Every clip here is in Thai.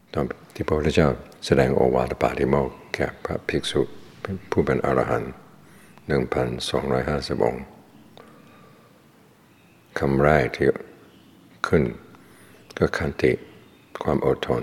ตอนที่พระพุทธเจ้าแสดงโอวาทปาติโมกข์แก่พระภิกษุผู้เป็นอรหันต์ 1,250 องค์คำแรกที่ขึ้นก็ขันติความอดทน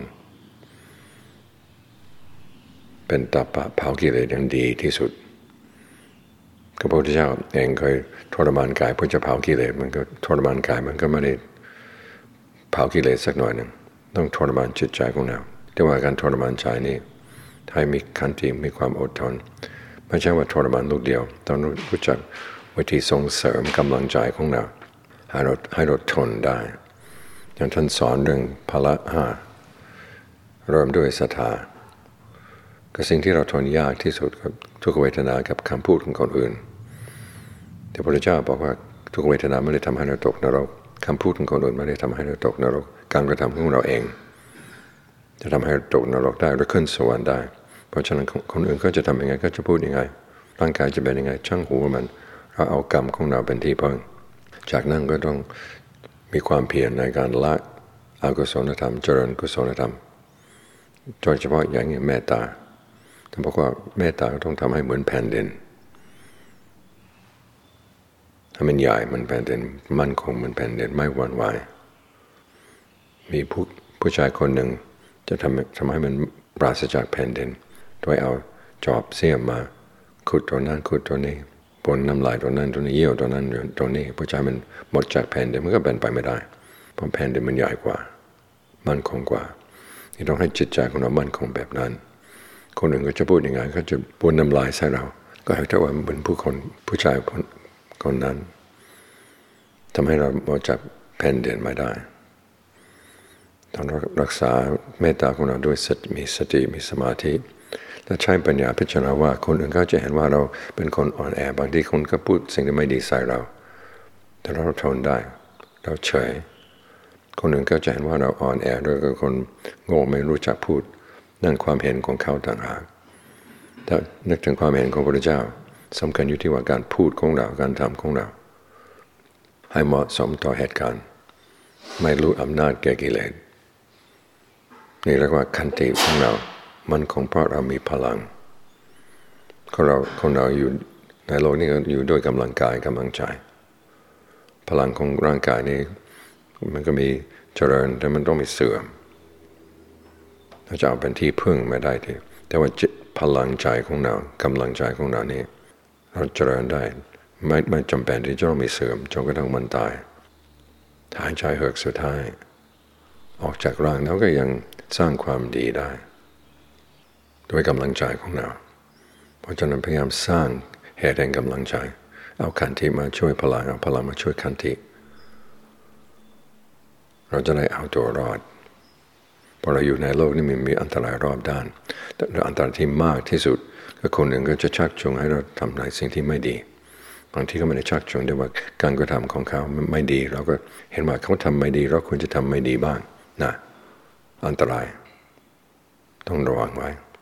เป็นตบะเผากิเลสอย่างดีที่สุดพระพุทธเจ้าเองเคยทรมานกายเพื่อจะเผากิเลสมันก็ทรมานกายมันก็ไม่ได้เผากิเลสสักหน่อยหนึ่งต้องทรมานจิตใจของเราแต่ว่าการทรมานใจนี้ให้มีขันติมีความอดทนไม่ใช่ว่าทรมานลูกเดียวต้องรู้จักวิธีส่งเสริมกำลังใจของเราให้เราทนได้อย่างท่านสอนเรื่องพละ5เริ่มด้วยศรัทธาก็สิ่งที่เราทนยากที่สุดกับทุกเวทนากับคำพูดของคนอื่นแต่พระพุทธเจ้าบอกว่าทุกเวทนาไม่ได้ทำให้เราตกนรกคำพูดของคนอื่นไม่ได้ทำให้เราตกนรกการกระทำของเราเองจะทำให้เราตกนรกได้หรือขึ้นสวรรค์ได้เพราะฉะนั้นคนอื่นก็จะทำยังไงก็จะพูดยังไงร่างกายจะเป็นยังไงช่างหัวมันเราเอากรรมของเราเป็นที่พึ่งจากนั้นก็ต้องมีความเพียรในการละอกุศลธรรมเจริญกุศลธรรมโดยเฉพาะอย่างนี้เมตตาท่านบอกว่าเมตตาต้องทำให้เหมือนแผ่นดินถ้ามันใหญ่มันแผ่นดินมั่นคงเหมือนแผ่นดินไม่หวั่นไหวมีผู้ชายคนหนึ่งจะทำให้มันปราศจากแผ่นดินโดยเอาจอบเสี้ยมมาขุดตัวนั้นขุดตัวนี้ปนน้ำลายตัวนั้นตัวนี้เยี่ยวตัวนั้นตัวนี้ผู้ชายมันหมดจากแผ่นดินมันก็เป็นไปไม่ได้เพราะแผ่นดินมันใหญ่กว่ามั่นคงกว่าที่ต้องให้จิตใจของเรามั่นคงแบบนั้นคนอื่นก็จะพูดยังไงก็จะปนน้ำลายใส่เราก็ให้ถ้าว่าเป็นผู้ชายคนนั้นทำให้เราหมดจากแผ่นดินไม่ได้ต้องรักษาเมตตาของเราด้วยมีสติมีสมาธิและใช้ปัญญาพิจารณาว่าคนอื่นก็จะเห็นว่าเราเป็นคนอ่อนแอบางทีคนก็พูดสิ่งที่ไม่ดีใส่เราแต่เราทนได้เราเฉยคนอื่นก็จะเห็นว่าเราอ่อนแอด้วยกับคนโง่ไม่รู้จักพูดนั่นความเห็นของเขาต่างหากถ้านึกถึงความเห็นของพระพุทธเจ้าสำคัญอยู่ที่ว่าการพูดของเราการทำของเราให้เหมาะสมต่อเหตุการณ์ไม่รู้อำนาจแก่กิเลสนี่เรียกว่าขันติของเรามันคงเพราะเรามีพลังคนเราอยู่ในโลกนี้ก็อยู่ด้วยกำลังกายกำลังใจพลังของร่างกายนี้มันก็มีเจริญแต่มันต้องมีเสื่อมเราจะเอาเป็นที่พึ่งไม่ได้ทีแต่ว่าพลังใจของเรากำลังใจของเรานี่เราเจริญได้ไม่จำเป็นที่จะต้องมีเสื่อมจนกระทั่งมันตายหายใจเฮือกสุดท้ายออกจากร่างแล้วก็ยังสร้างความดีได้ด้วยกำลังใจของเราเพราะฉะนั้นพยายามสร้างเหตุแห่งกำลังใจเอาขันติมาช่วยพลังเอาพลังมาช่วยขันติเราจะได้เอาตัวรอดเพราะเราอยู่ในโลกนี้มีอันตรายรอบด้านแต่อันตรายที่มากที่สุดก็คนหนึ่งก็จะชักจูงให้เราทำในสิ่งที่ไม่ดีบางทีก็ไม่ได้ชักจูงแต่ว่าการกระทำของเขาไม่ดีเราก็เห็นว่าเขาทำไม่ดีเราควรจะทำไม่ดีบ้างนะอันตรายต้องระวังไว้